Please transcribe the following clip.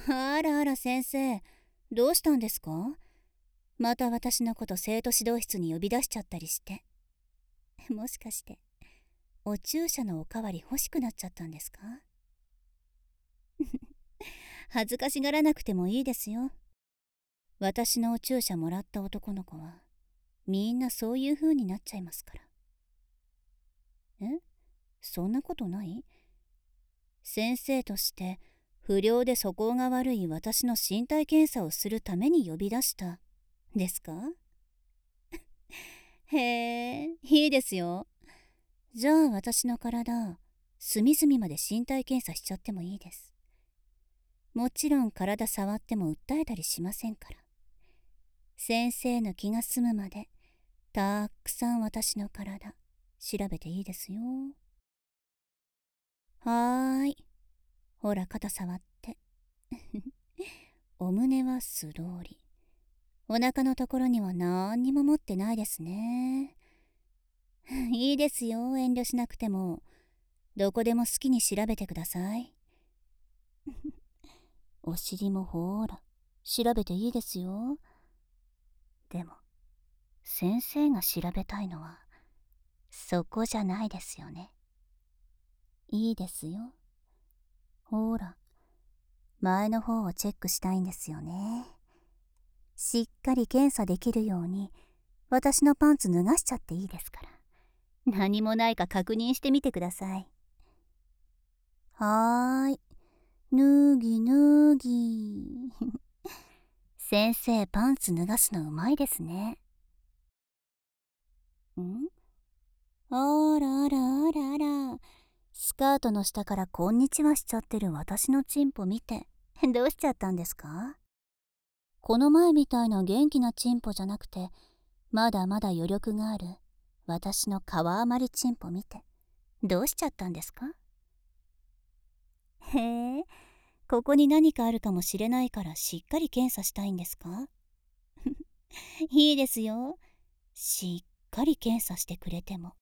あらあら先生、どうしたんですか？また私のこと生徒指導室に呼び出しちゃったりして。もしかして、お注射のおかわり欲しくなっちゃったんですか？恥ずかしがらなくてもいいですよ。私のお注射もらった男の子は、みんなそういう風になっちゃいますから。え？そんなことない？先生として不良で素行が悪い私の身体検査をするために呼び出したですか？へえ、いいですよ。じゃあ私の体隅々まで身体検査しちゃってもいいです。もちろん体触っても訴えたりしませんから。先生の気が済むまでたくさん私の体調べていいですよ。はーい、ほら肩触ってお胸は素通り、お腹のところには何にも持ってないですね。いいですよ、遠慮しなくても。どこでも好きに調べてください。お尻もほーら、調べていいですよ。でも、先生が調べたいのは、そこじゃないですよね。いいですよ。ほーら、前の方をチェックしたいんですよね。しっかり検査できるように、私のパンツ脱がしちゃっていいですから。何もないか確認してみてください。はーい。脱ぎ脱ぎ。先生、パンツ脱がすのうまいですね。あらあらあらあら。スカートの下からこんにちはしちゃってる私のチンポ見て、どうしちゃったんですか？この前みたいな元気なチンポじゃなくて、まだまだ余力がある私の皮余りチンポ見て、どうしちゃったんですか？へえ、ここに何かあるかもしれないからしっかり検査したいんですか？いいですよ。しっかり検査してくれても。